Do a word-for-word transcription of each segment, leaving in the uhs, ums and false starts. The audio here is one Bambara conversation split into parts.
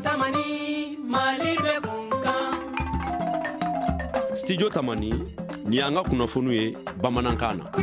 Tamani Mali be kunkan. Studio Tamani ni an ka kunnafoniw ye bamanankan na.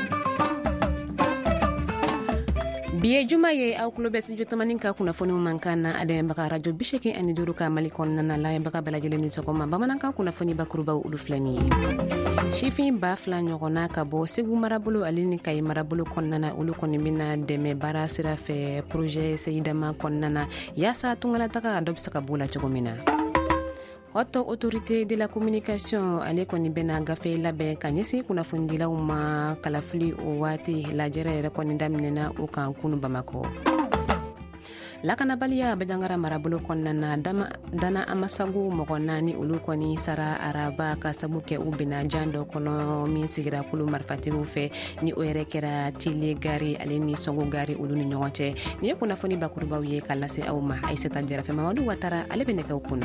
biye juma ye aw kulo be studio Tamani ka kunnafoniw man kan na adem baka radio bisheki ani duru ka mali konna na la baka balajele ni sokoma bamanankan kunnafoni bakuruba ulu flani shifin ba fla nyogona ka bo segu marabolo alini kay marabolo konna na ulu koni mina deme bara sira fe projet seyidama konna na yasa tungala taka adobsa ka bula chogomina. Haute autorité de la communication ale koni bena gafe labe kanyesi kuna fundila uma kalafuli owati la jere koni damnena o kan kunu Bamako. Lakana balia bajangara marabolo konna na dama dana amasagu mokonani ulu koni sara araba kasabuke ubina jando kono min sigira kulu marfati ufe ni oere kera tili gari aleni songo gari ulu ni nyongoche ni kuna foni bakuruba uye kalase au ma aiseta jera fe Mamadu Watara alebendeka ukuna.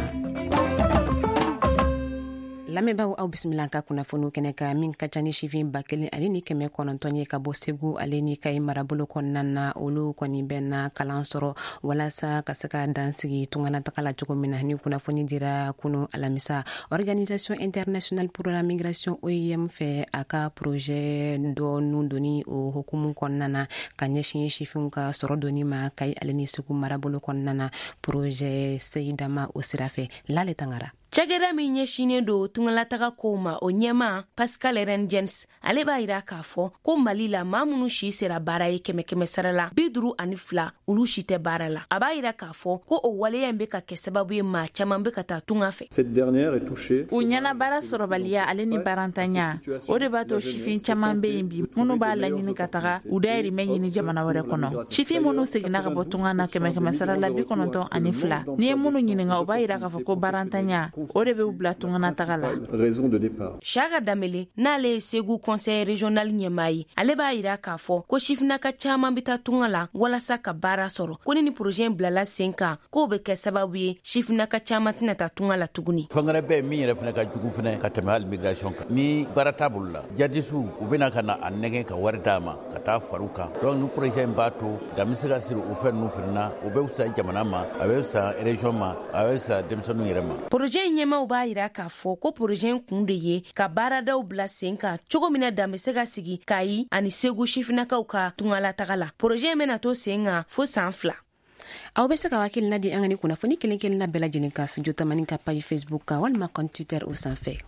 Lame bawo au bismillah ka kuna fonu keneka min kachani shivin bakeli alini keme konontonye ka bosegu alini kay marabolo konnana olu koni benna kalansoro wala sa kasaka dansigi tungana takala chogomina ni kuna foni dira kuno alamisa Organisation Internationale pour la Migration O I M fait aka projet do nundoni o hukumu konnana kanyeshi shifin ka soro doni ma kay alini suku marabolo konnana projet Seydama Osirafe lale tangara. Chagera minye shine do tungalataga koma o nyema Pascal Renjens ale ba ira kafo ko malila mamunu shi sera baraye keme keme sarala bidru anifla ulu shite barala aba ira kafo ko o wale yambe ka kesababu ye ma chamambe ka ta tunga fe. Cette dernière est touchée unyana bara sorobalia ale ni barantanya o de bato shifin chamambe yimbi munu ba la nyini kataga udairi menyi ni jamana wore kono shifin munu sigina ka botunga na keme keme sarala bi kono to anifla ni munu nyini nga oba ira kafo ko barantanya Orebe ubla tungana tagala. Raison de départ. Chaga damele nale segu conseil régional nyemai aleba ira kafo ko shifna ka chama bita tungala wala saka bara soro ko ni projet blala senka ko be ke sababu ye shifna ka chama tinata tungala tuguni. Fangara be mi refna ka jugu fene ka tamal migration ka ni baratabulla jadisu ubena kana annege ka wardama ka ta faruka donc nu projet bato damisiga siru ufen nu firna ube usa jamana ma abe usa region ma abe usa demsonu yerema. Projet nyema uba ira kafo ko projet kunde ye ka barada ubla senka chogo mina damisiga sigi kai ani segu shifna ka uka tungala tagala projet mena to senga fo sanfla. Au besa ka wakil na di angani kuna foni kelen kelen na bela jinin ka studio Tamani ka page Facebook ka wal ma compte Twitter au sans fait.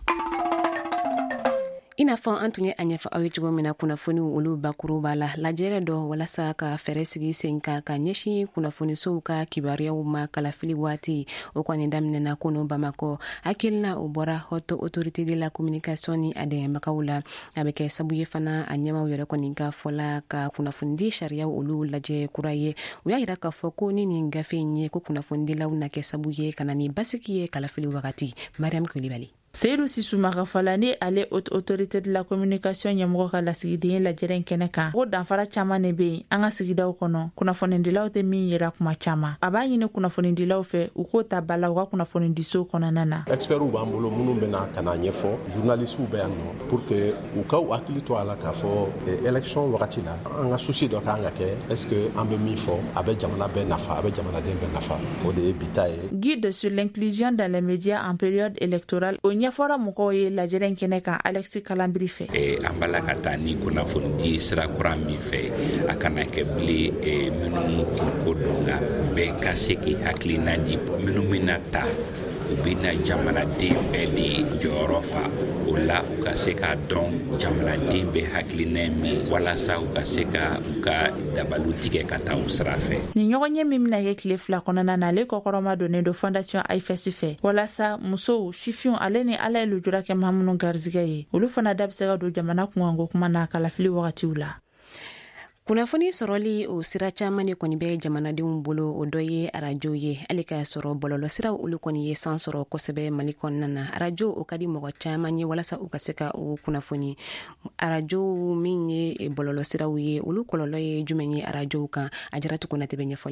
Ina fa antunye anyafa awe chugo mina kuna foni ulu bakuru bala la jere do wala sa ka feresigi senka ka nyeshi kuna foni so ka kibaria uma kala fili wati o kwa ndamne na kuno Bamako akilna ubora Haute Autorité de la Communication ni ade makaula abeke sabuye fana anyama uyore koninga fola ka kuna fundi sharia ulu laje kuraye uyira ka foko nini ngafenye ko kuna fundi la una ke sabuye kanani basikiye kala fili wakati Mariam Kulibali. Seydou Sissou Marafalane ale Haute Autorité de la Communication nyamgo ka la sigidien la jeren keneka ko danfara chama nebe anga sigidaw kono kuna fonendilaw te min yera kuma chama aba yine kuna fonendilaw fe uko ta bala wa kuna fonendiso kono nana expert u bambulo munu bena kana nyefo journaliste u be anno pour que u ka u akilito ala ka fo election wakati la anga souci do ka anga ke est ce que ambe mi fo abe jamana be nafa abe jamana den be nafa o de bitaye guide sur l'inclusion dans les médias en période électorale nyafora moko ye la jeren keneka Alexis Kalambiri fe e ambala kata ni kuna fondi sira kurami fe akana ke bli e menu ko donga be kaseki haklina di menu minata ubina jamana dembe di jorofa ola ukaseka don jamana dembe haklina mi wala sa ukaseka uka dabalutike kata usrafe ni nyogonye mimna ye klefla konana na le kokoroma donné de fondation I F S fe wala sa muso shifion aleni ala lu jura ke mamuno garzigaye ulu fana dabsega do jamana kungo kuma na kala fili wakati ula. Kuna foni soroli o sira chamani koni be jamana de umbolo o doye arajo ye alika soro bololo sira ulu koni ye san soro kosebe malikon nana arajo o kadi mogo chamani wala sa ukaseka o kuna foni arajo minye e bololo sira uye ulu kololo ye jumenye arajo ka ajaratu kuna tebenye folike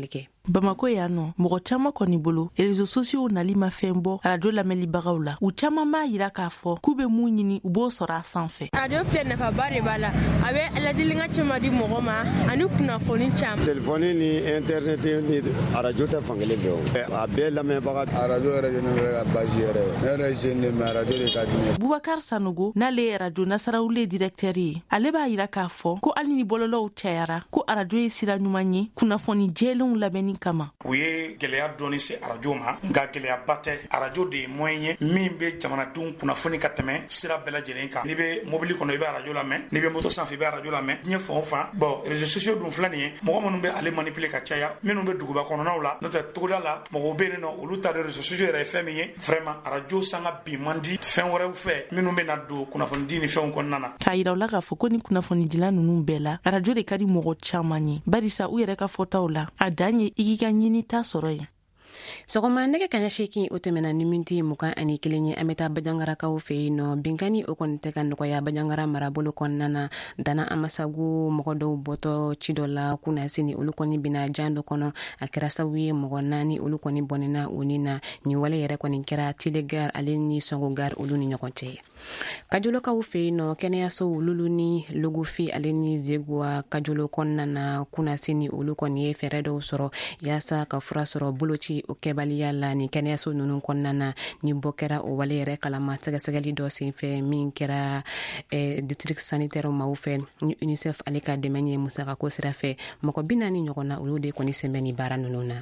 Bamako yan nɔ mɔgɔ caman kɔni bolo réseaux sociaux nali ma fɛn bɔ radio lamɛnlibagaw la u caman b'a yira k'a fɔ k'u bɛ mun ɲini u b'o sɔrɔ a sanfɛ. Radio filɛ nafaba de b'a la a bɛ ladilikan caman di mɔgɔ ma ani kunnafoni caman. Telefoni ni internet ni radio tɛ fankelen bɛ o a bɛɛ lamɛnbaga radio yɛrɛ de ne ka base yɛrɛ ne yɛrɛ sen de mais radio de ka di ne. Bubakar Sanogo n'ale ye radio Nasarawule directeur ye ale b'a yira k'a fɔ ko hali ni bɔlɔlɔw cayara ko radio ye sira ɲuman ye kunnafoni jɛlenw labɛnni kama. U ye gɛlɛya dɔɔni se radio ma nka gɛlɛyaba tɛ radio de ye moyen ye min bɛ jamanadenw kunnafoni ka tɛmɛ sira bɛɛ lajɛlen kan. N'i bɛ mobili kɔnɔ i bɛ radio lamɛn n'i bɛ moto sanfɛ i bɛ radio lamɛn diɲɛ fan o fan bon réseaux sociaux dun filɛ nin ye mɔgɔ minnu bɛ ale manipuler ka caya minnu bɛ duguba kɔnɔnaw la n'o tɛ togoda la mɔgɔw bɛ yen nɔ olu ta réseaux sociaux yɛrɛ ye fɛn min ye vraiment radio sanga bi man di fɛn wɛrɛw fɛ minnu bɛ na don kunnafoni di ni fɛnw kɔnɔna na. K'a yira u la k'a fɔ ko ni kunnafoni dila ninnu bɛɛ la radio de ka di mɔgɔ caman ye barisa u yɛrɛ ka fɔtaw la a dan ye i k'i ka ɲini ta sɔrɔ ye. Sɔgɔma nɛgɛ kaɲɛ seegin o tɛmɛna ni miniti mugan ani kelen ye an bɛ taa Bajangarakaw fɛ yen nɔ binkani o kɔni tɛ ka nɔgɔya Bajangara marabolo kɔnɔna na Dana Amasagu mɔgɔ dɔw bɔtɔ ci dɔ la kuna sini olu kɔni bina jan dɔ kɔnɔ a kɛra sababu ye mɔgɔ naani olu kɔni bɔnɛna o ni na nin wale yɛrɛ kɔni kɛra Tilegar ale ni Sɔngogar olu ni ɲɔgɔn cɛ. Kajolokaw fɛ yen nɔ kɛnɛyaso lulu ni Logofi ale ni Zegua Kajolo kɔnɔna na kuna sini olu kɔni ye fɛɛrɛ dɔw sɔrɔ yaasa ka fura sɔrɔ boloci o kɛbaliya la ni kɛnɛyaso ninnu kɔnɔna na ni bɔ kɛra o wale yɛrɛ kalama sɛgɛsɛgɛli dɔ senfɛ min kɛra eh, district sanitaire maaw fɛ ni UNICEF ale ka dɛmɛ ye musakako sira fɛ mɔgɔ bi naani ɲɔgɔn na olu de kɔni sɛbɛn ni baara ninnu na.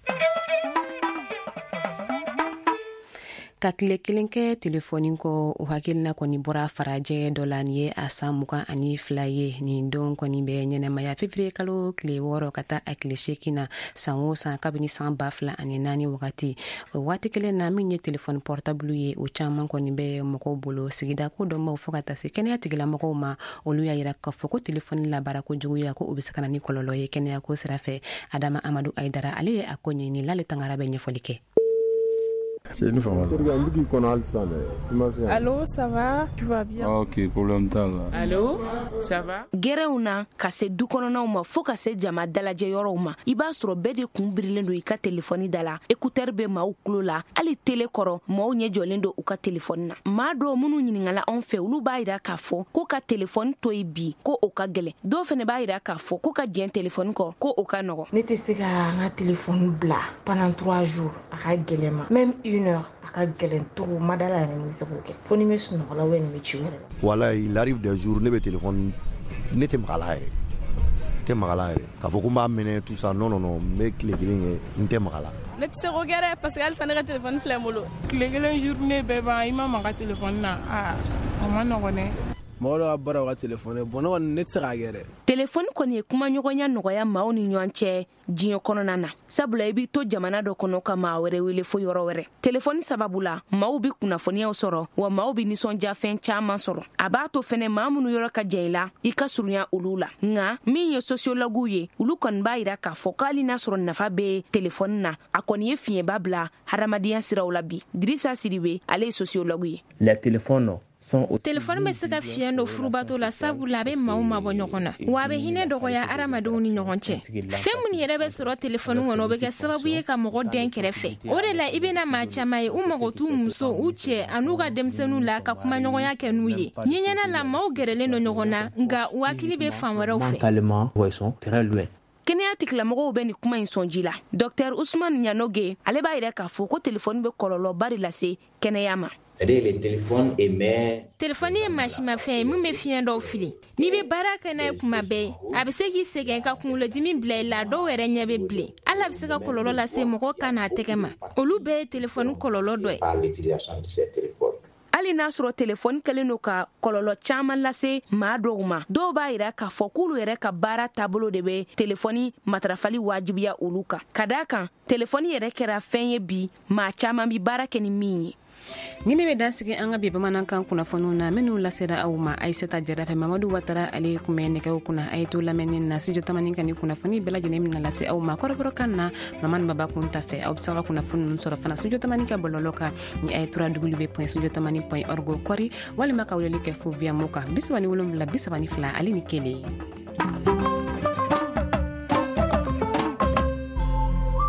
Ka tile kelen kɛ telefoni kɔ o hakilina kɔni bɔra farajɛ dɔ la ni ye a san mugan ani fila ye nin don kɔni bɛ ɲɛnɛmaya février kalo tile wɔɔrɔ ka taa a tile seegin na san o san kabini san ba fila ani naani wagati o waati kelen na min ye telefoni portable ye o caman kɔni bɛ mɔgɔw bolo sigida ko dɔnbaw fɔ ka taa se kɛnɛya tigilamɔgɔw ma olu y'a yira k'a fɔ ko telefoni labaara ko juguya ko o bɛ se ka na ni kɔlɔlɔ ye kɛnɛya ko sira fɛ Adama Amadu Aidara ale ye a ko ɲɛɲini l'ale tangara bɛ ɲɛfɔli kɛ. C'est une femme. Allô, ça va? Tu vas bien? Ok, problème t'a la. Allô, ça va? Gɛrɛw na ka se du kɔnɔnaw ma fo ka se jama dalajɛ yɔrɔw ma i b'a sɔrɔ bɛɛ de kun birilen don i ka telefoni da la écouteur bɛ maaw tulo la hali tele kɔrɔ maaw ɲɛ jɔlen don u ka telefoni na maa dɔw minnu ɲiningala anw fɛ olu b'a yira k'a fɔ ko ka telefoni to yi bi ko o ka gɛlɛn dɔw fɛnɛ b'a yira k'a fɔ ko ka jɛn telefoni kɔ ko o ka nɔgɔ. Ne tɛ se ka n ka telefoni bila pendant trois jours a ka gɛlɛn ma même une heure a ka gɛlɛn trop madala yɛrɛ ni se k'o kɛ fo ni bɛ sunɔgɔ la wɛrɛ ni bɛ ci wɛrɛ la. Voilà, il arrive des jours ne bɛ téléphone ne tɛ maga la yɛrɛ tɛ maga la yɛrɛ k'a fɔ ko n b'a minɛ tout ça non non non n bɛ tile kelen kɛ n tɛ maga la. Ne tɛ se k'o kɛ dɛ parce que halisa ne ka telefoni filɛ n bolo tile kelen journée bɛɛ ban i ma maga telefoni na aa o ma nɔgɔn dɛ. mɔgɔ dɔ ka baara ka telefoni bɔn ne kɔni ne tɛ se k'a kɛ dɛ. telefoni kɔni ye kuma ɲɔgɔnya nɔgɔya maaw ni ɲɔgɔn cɛ diɲɛ kɔnɔna na sabula i b'i to jamana dɔ kɔnɔ ka maa wɛrɛ wele fo yɔrɔ wɛrɛ telefoni sababu la maaw bi kunnafoniyaw sɔrɔ wa maaw bi nisɔndiya fɛn caman sɔrɔ a b'a to fɛnɛ maa minnu yɔrɔ ka jan i la i ka surunya olu la nka min ye sociologuw ye olu kɔni b'a yira k'a fɔ k'ali n'a sɔrɔ nafa bɛ telefoni na a kɔni ye fiɲɛba bila hadamadenya siraw la bi Dirisa Sidibe ale ye sociologue ye. Les téléphones telefoni bɛ se ka fiɲɛ don furubato la sabula a bɛ maaw mabɔ ɲɔgɔn na wa a bɛ hinɛ dɔgɔya adamadenw ni ɲɔgɔn cɛ fɛn minnu yɛrɛ bɛ sɔrɔ telefoni kɔnɔ o bɛ kɛ sababu ye ka mɔgɔ den kɛrɛfɛ o de la i bɛna maa caman ye u mago t'u muso u cɛ an'u ka denmisɛnninw la ka kuma ɲɔgɔnya kɛ n'u ye ɲɛɲɛna la maaw gɛrɛlen don ɲɔgɔn na nka u hakili bɛ fan wɛrɛw fɛ. Kɛnɛya tigilamɔgɔw bɛ ni kuma in sɔnji la Dr Usman Nyanoge ale b'a yɛrɛ k'a fɔ ko telefoni bɛ kɔlɔlɔba de lase kɛnɛya ma. telefoni ye masimafɛn ye min bɛ fiɲɛ dɔw fili n'i bɛ baara kɛ n'a ye kuma bɛɛ a bɛ se k'i sɛgɛn ka kunkolodimi bila i la dɔw yɛrɛ ɲɛ bɛ bilen hali a bɛ se ka kɔlɔlɔ lase mɔgɔ kan n'a tɛgɛ ma olu bɛɛ ye telefoni kɔlɔlɔ dɔ ye. hali n'a sɔrɔ telefoni kɛlen don ka kɔlɔlɔ caman lase maa dɔw ma dɔw b'a yira k'a fɔ k'olu yɛrɛ ka baara taabolo de bɛ telefoni matarafali wajibiya olu kan ka d'a kan telefoni yɛrɛ kɛra fɛn ye bi maa caman bi baara kɛ ni min ye. Ɲini bɛ dansigi an ka bi bamanankan kunnafoniw na minnu lasera aw ma Aisata Jarafe Mamadu Watara ale kun bɛ nɛgɛw kunna a ye to lamɛnni na studio tamani kan ni kunnafoni bɛɛ lajɛlen bɛna lase aw ma kɔrɔbɔrɔkan na Mamani Baba Kunta fɛ aw bɛ se ka kunnafoni ninnu sɔrɔ fana studio tamani ka bɔlɔlɔ kan ni a ye w w w point studio tamani point org kɔri walima ka weleli kɛ fo via Moka bi saba ni wolonwula bi saba ni fila ale ni kelen.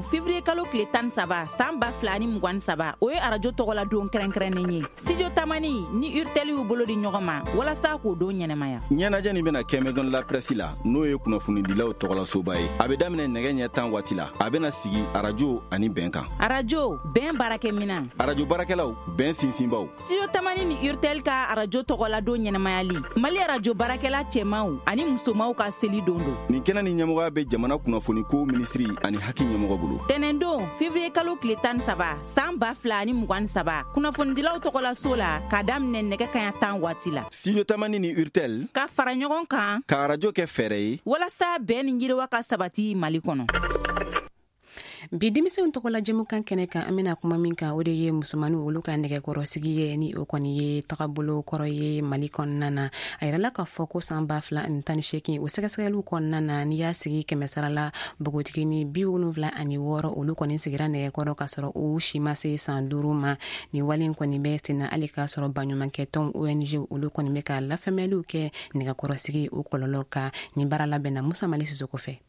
février kalo tile tan saba san ba fila ni mugan saba o ye arajo tɔgɔla don kɛrɛnkɛrɛnnen ye studio tamani ni urtel y'u bolo di ɲɔgɔn ma walasa k'o don ɲɛnɛmaya. ɲɛnajɛ nin bena kɛ maison de la presse la n'o ye kunnafonidilaw tɔgɔla soba ye a be daminɛ nɛgɛ ɲɛ tan waati la a bena sigi arajo ani bɛn kan. arajo bɛn baarakɛ mina arajo baarakɛlaw bɛn sinsinbaw. studio tamani ni urtel ka arajo tɔgɔla don ɲɛnɛmayali mali arajo baarakɛla cɛmaw ani musomaw ka seli don do. nin kɛnɛ ni ɲɛmɔgɔya be jamana kunnafoniko minisiri ani haki ɲɛmɔgɔ bolo. tɛnɛn don février kalo tile tan saba san ba fila ni mugan saba kunnafonidilaw tɔgɔla so la k'a daminɛ nɛgɛ kaɲa tan waati la. studio tamani ni urtel ka fara ɲɔgɔn kan ka arajo kɛ fɛɛrɛ ye walasa bɛn ni yiriwa ka sabati mali kɔnɔ. bi denmisɛnw tɔgɔla jɛmukan kɛnɛ kan an bena kuma min kan o de ye musomaniw olu ka nɛgɛkɔrɔsigi ye ni o kɔni ye tagabolo kɔrɔ ye mali kɔnɔna na a yirala k'a fɔ ko san ba fila ani tan ni seegin o sɛgɛsɛgɛliw kɔnɔna na n'i y'a sigi kɛmɛ sarala bogotigi ni bi wolonwula ani wɔɔrɔ olu kɔni sigira nɛgɛkɔrɔ k'a sɔrɔ u si ma se san duuru ma ni wale kɔni bɛ senna hali k'a sɔrɔ baɲumankɛtɔn O N G olu kɔni bɛ ka lafɛmɛliw kɛ nɛgɛkɔrɔsigi o kɔlɔlɔ kan ni baara labɛnna Musa Mali Sisoko fɛ.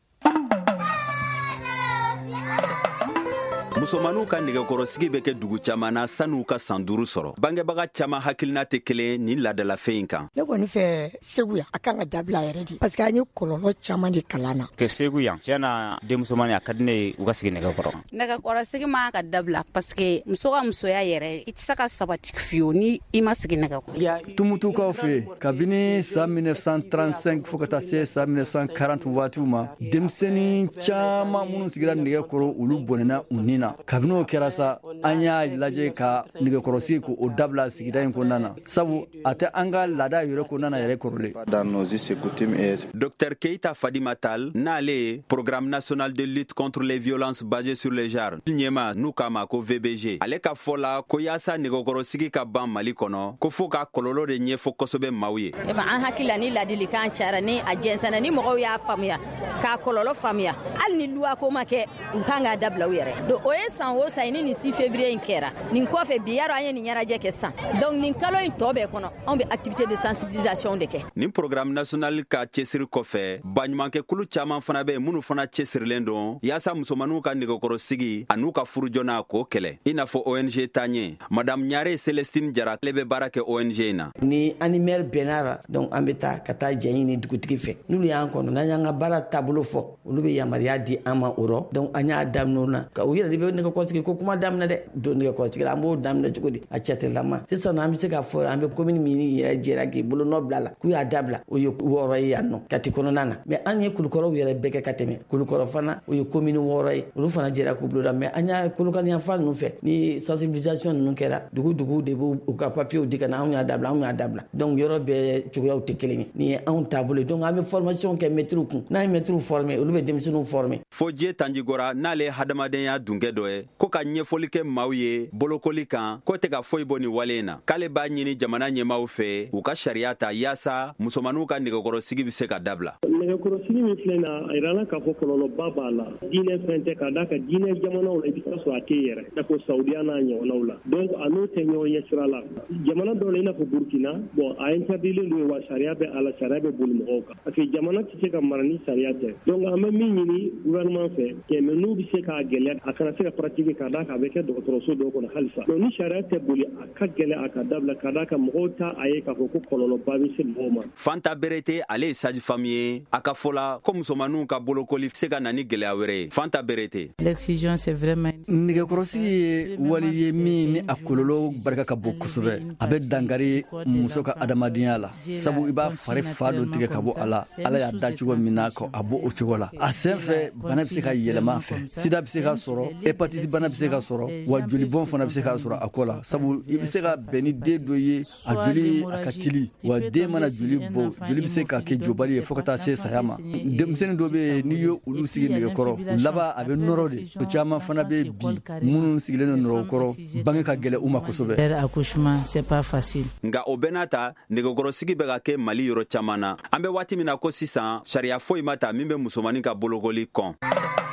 musomaniw ka nɛgɛkɔrɔsigi bɛ kɛ dugu caman na san'u ka san duuru sɔrɔ bangebaga caman hakilina tɛ kelen ni ladalafɛn in kan. ne kɔni fɛ segu yan a kan ka dabila yɛrɛ de parce que an ye kɔlɔlɔ caman de kalan na. kɛ segu yan tiɲɛna denmusomani a ka di ne ye u ka sigi nɛgɛkɔrɔ. nɛgɛkɔrɔsigi ma ka dabila parce que muso ka musoya yɛrɛ i tɛ se ka sabati fiyewu ni i ma sigi nɛgɛkɔrɔ. tumutukaw fɛ kabini san mille neuf cent trente-cinq fo ka taa se san mille neuf cent quarante waatiw ma denmisɛnnin caman minnu sigira nɛgɛkɔrɔ olu bɔnɛna u nin na. kabini o kɛra sa an y'a lajɛ ka nɛgɛkɔrɔsigi ko o dabila sigida in kɔnɔna na sabu a tɛ an ka laada yɛrɛ kɔnɔna na yɛrɛ kɔrɔlen. docteur Keita Fadima Tal n'ale ye programme national de lutte contre les violences basées sur les genres ɲɛma n'u k'a ma ko V B G ale ka fɔ la ko yaasa nɛgɛkɔrɔsigi ka ban Mali kɔnɔ ko fo ka kɔlɔlɔ de ɲɛfɔ kosɛbɛ maaw ye. an hakilila ni ladilikan cayara ni a jɛnsɛnna ni mɔgɔw y'a faamuya k'a kɔlɔlɔ faamuya hali ni luwa ko ma kɛ u kan k'a dabila u yɛrɛ. o ye san o san ni nin si février in kɛra nin kɔfɛ bi yarɔ an ye nin ɲɛnajɛ kɛ san donc nin kalo in tɔ bɛɛ kɔnɔ anw bɛ activité de sensibilisation de kɛ. nin programme national ka cɛsiri kɔfɛ baɲumankɛkulu caman fana bɛ minnu fana cɛsirilen don yaasa musomaniw ka nɛgɛkɔrɔsigi an'u ka furu joona k'o kɛlɛ i n'a fɔ O N G taaɲɛ madame Ɲare Célestine Jara ale bɛ baara kɛ O N G in na. ni animaire bɛnara donc an bɛ taa ka taa jɛ ɲini dugutigi fɛ n'olu y'an kɔnɔ n'an y'an ka baara taabolo fɔ olu bɛ yamaruya di an ma o rɔ donc an y'a daminɛ o na ka u yɛrɛ de bɛ nɛgɛkɔrɔsigi ko kuma daminɛ dɛ don nɛgɛkɔrɔsigi la an b'o daminɛ cogo di a cɛtirilama sisan an bɛ se ka fɔ an bɛ commune min yɛrɛ jɛra k'i bolo nɔ bila la k'u y'a dabila o ye wɔɔrɔ ye yan nɔ Kati kɔnɔna na mais an ye kulukɔrɔw yɛrɛ bɛɛ kɛ ka tɛmɛ kulukɔrɔ fana o ye commune wɔɔrɔ ye olu fana jɛra k'u bolo da mais an y'a kolokani yan fan ninnu fɛ ni sensibilisation ninnu kɛra dugu dugu de b'u ka papiers di ka na anw y'a dabila anw y'a dabila donc yɔrɔ bɛɛ cogoyaw tɛ kelen ye nin ye anw taabolo donc an bɛ formation kɛ maîtres kun n'an ye maîtres former olu bɛ denmisɛnninw former. fo diɲɛ Tanjigora n'ale ye hadamadenya dunkɛ dɔ ye ko ka ɲɛfɔli kɛ maaw ye bolokoli kan ko tɛ ka foyi bɔ nin wale in na k'ale b'a ɲini jamana ɲɛmaaw fɛ u ka sariya ta yaasa musomaniw ka nɛgɛkɔrɔsigi bɛ se ka dabila. nɛgɛkɔrɔsigi min filɛ na a yirala k'a fɔ kɔlɔlɔba b'a la diinɛ fɛn tɛ k'a d'a ka diinɛ jamanaw la i bɛ taa sɔrɔ a tɛ yɛrɛ i n'a fɔ saudiya n'a ɲɔgɔnnaw la donc a n'o tɛ ɲɔgɔn ɲɛ sira la jamana dɔw la i n'a fɔ burukina bon a interdilen don wa sariya bɛ a la sariya bɛ boli mɔgɔw kan parce que jamana tɛ se ka mara ni sariya tɛ donc an bɛ min ɲini gouvernement fɛ mais n'u bɛ se k'a gɛlɛya a kana se ka pratique k'a d'a kan a bɛ kɛ dɔgɔtɔrɔso dɔw kɔnɔ halisa donc ni sariya tɛ boli a ka gɛlɛ a ka dabila k'a d'a kan mɔgɔw ta a ye k'a fɔ ko kɔlɔlɔba bɛ se mɔgɔw ma. Fanta Berete ale ye sage-femme ye a ka fɔ la ko musomaniw ka bolokoli se ka na ni gɛlɛya wɛrɛ ye. Fanta Berete. L'excision c'est vraiment nɛgɛkɔrɔsigi ye wali ye min ni a kɔlɔlɔ barika ka bon kosɛbɛ a bɛ dankari muso ka adamadenya la sabu i b'a fari fa dɔ tigɛ ka bɔ a la ala y'a da cogo min na ka a bɔ o cogo la a sen fɛ bana bɛ se ka yɛlɛma a fɛ sida bɛ se ka sɔrɔ hepatite bana bɛ se ka sɔrɔ wa jolibɔn fana bɛ se ka sɔrɔ a ko la sabu i bɛ se ka bɛn ni den dɔ ye a joli a ka tili wa den mana joli bɔ joli bɛ se ka kɛ jɔbali ye fo ka taa se saya ma denmisɛnnin dɔ bɛ yen n'i ye olu sigi nɛgɛkɔrɔ laban a bɛ nɔrɔ de o caman fana bɛ bi minnu sigilen don nɔrɔkɔrɔ bange ka gɛlɛ u ma kosɛbɛ. accouchement c'est pas facile. nka o bɛɛ n'a ta nɛgɛkɔrɔsigi bɛ ka kɛ Mali yɔrɔ caman na an bɛ waati min na ko sisan sariya foyi ma ta min bɛ musomani ka bolokoli kɔn.